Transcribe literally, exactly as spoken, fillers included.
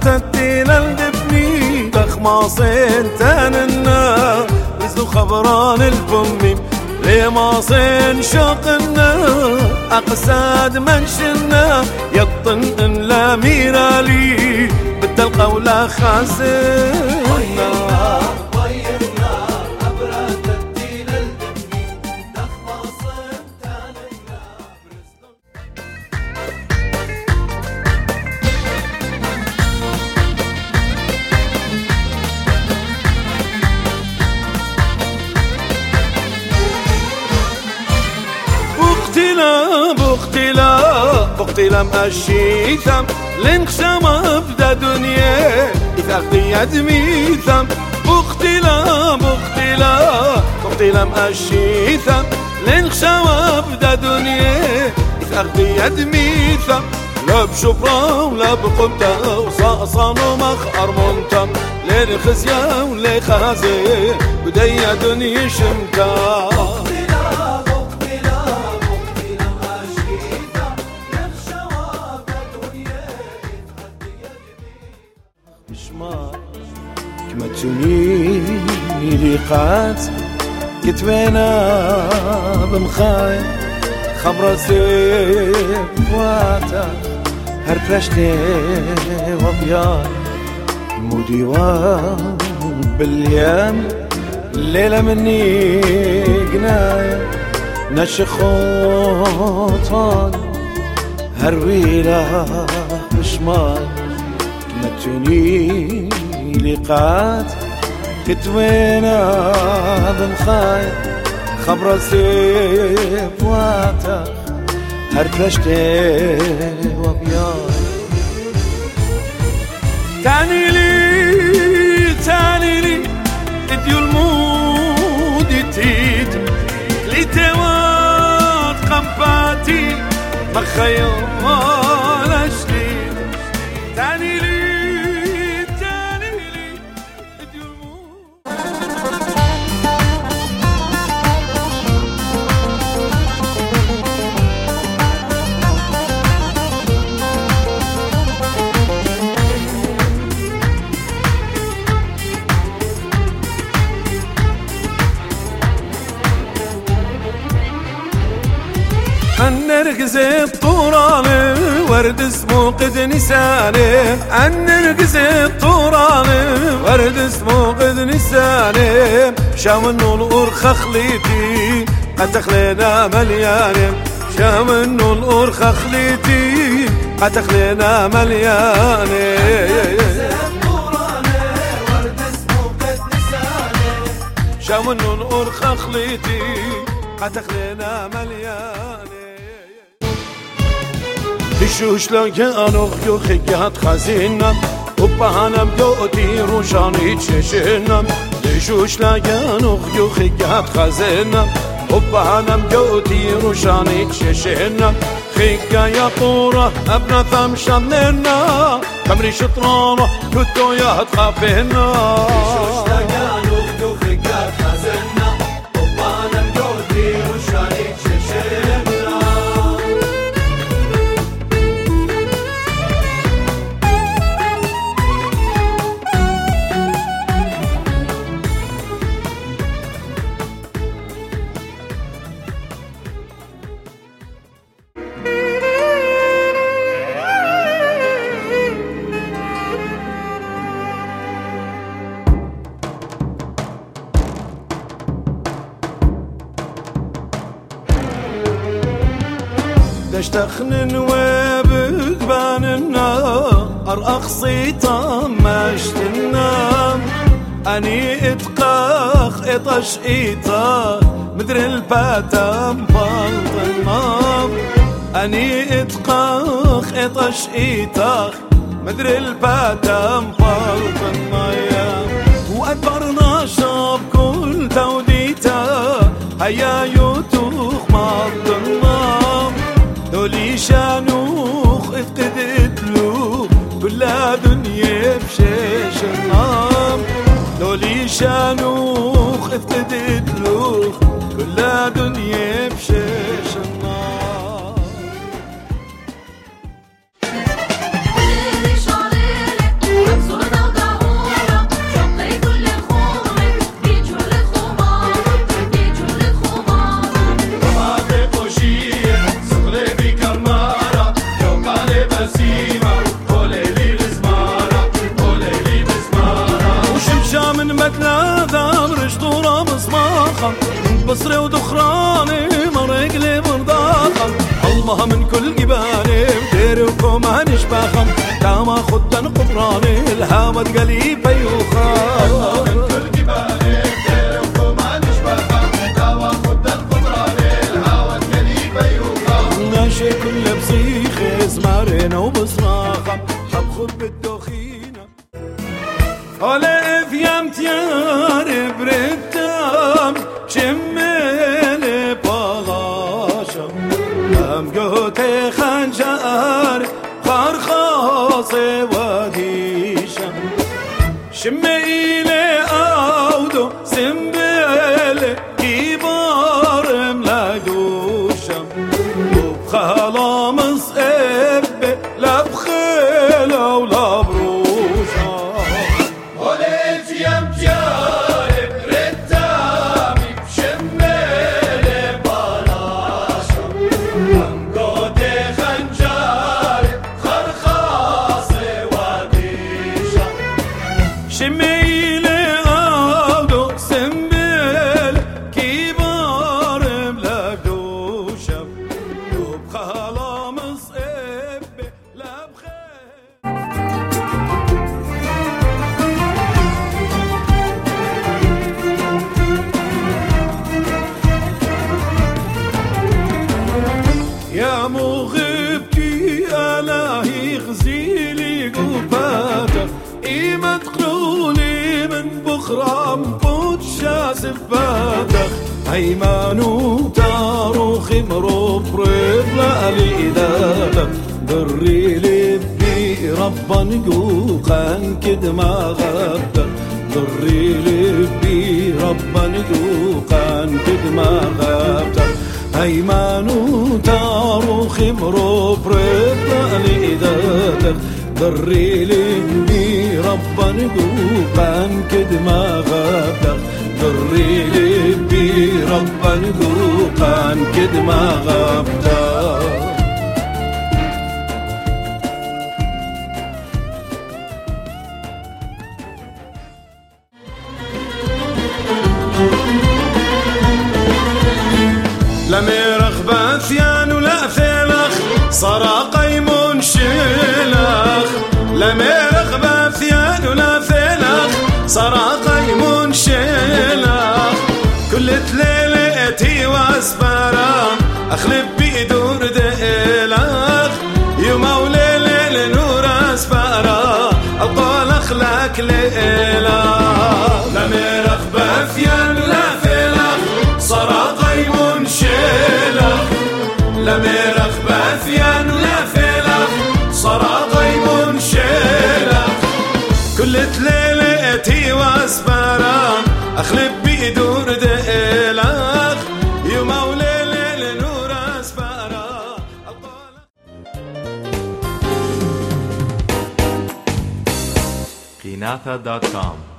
تتيل الدبني تخماصين تاننا بزو خبران البمي لماصين شوقنا أقساد منشنا يطن إن لا ميرالي بالدلقة ولا خاسرنا بقتلا مأشيثم لنخشم أبدا دنيا إذاقدي يدميثم بقتلا بقتلا بقتلا مأشيثم لنخشم أبدا دنيا إذاقدي يدميثم لا بشبرا ولا بقمتا وصاصان ومخ أرمونتا لين خزيا ولي خازي بدايا دنيا شمتا كما توني لقات كتبنا بمخاي خبر سيبواتا هر برشتي وبيان موديوان باليام الليلة مني قناية نشخوطان هرويلة بشمال كما توني لقات كتوينا بمخاي خبر سيبواتا هر برشتي وبيان تاني لي تاني لي اديو المود تيت لي توات قنباتي مخيال جديد تاني لي النرجس الطوراني ورد اسمه قد نساني النرجس الطوراني ورد اسمه قد نساني شامنو الأرخ خليتي قد خلينا ملياني شامنو الأرخ خليتي قد خلينا ملياني شامنو الأرخ خليتي قد خلينا ملياني تشوش لگانو خیو خیات خزینم و بهانم دوتی روشانی چشنم تشوش لگانو خیو خیات خزینم و بهانم دوتی روشانی چشنم خیگایا طورا ابنا ثمشننا کمری شطرانه کتو یا تخافنا تشوش لگانو خیو خیات خزینم و بهانم دوتی روشانی چشنم دشتخنن وبقباننا أرأخ صيتا ماشتنا أني اتقاخ اطش ايتا مدر الباتام بالطنا أني اتقاخ اطش ايتا مدر الباتام بالطنا وأكبرنا شاب كل توديتا هيا يوتوخ مالطنا دولي شانوخ افقدت له كل دنيا بشيش النام دولي شانوخ افقدت له كل دنيا بشيش النام بصري ودخراني مرق لي مرضاخم الله من كل جباني بديري وكوما نشباخم داما خدن قبراني الهاوة تقلي بيوخا الله من كل جباني بديري وكوما نشباخم داما خدن قبراني الهاوة تقلي بيوخا ناشي كل بصيخي زمارينا وبصراخم حب خب الدخينة ولا افيام تيار بردام شميلي بغاشم هم قوتي خنجار خرخاصي وديشم شميلي اودو سنبيلي كبار ملاقوشم وبخلامص ابي لا بخيلة ولا بروشم وليت يم جارب ردامي بشميلي بلاشم هم قوتي خنجاري خرخاصي وديشم شميلي اودو سنبيلي كبار ملاقوشم وبخلامص ابي لا بخيل يا مغبكي الهي غزيلي قباتك ايما تقولي من بخرى مبوت شاسف باتك هيمانو تاروخي مروب ريب لالي ذاتك دري لبي ربا نقوقا كد ما غبتك دري لبي ربا نقوقا كد ما غبتك هيمانو تاروخي مروب ريب لالي ذاتك دري لبي ربا نقوقا كد ما غبتك دري لبي ربا نقوقا كد ما غبتك لميرخ باثيان ولا ثلخ صار قيمون شلخ لميرخ باثيان ولا ثلخ صار قيمون شلخ كل تليلتي واسبرا اخلب بيدور ديلخ يوم وليل نور اسبرا القول اخلاك ليلخ لميرخ باثيان ولا ثلخ صار قيمون شلخ لميرخ باثيان ولا فلخ صار قيمون شلخ كل تليلتي واسبرا اخلب بيدور ديلخ يوم وليل نور اسبرا قناثة دوت كوم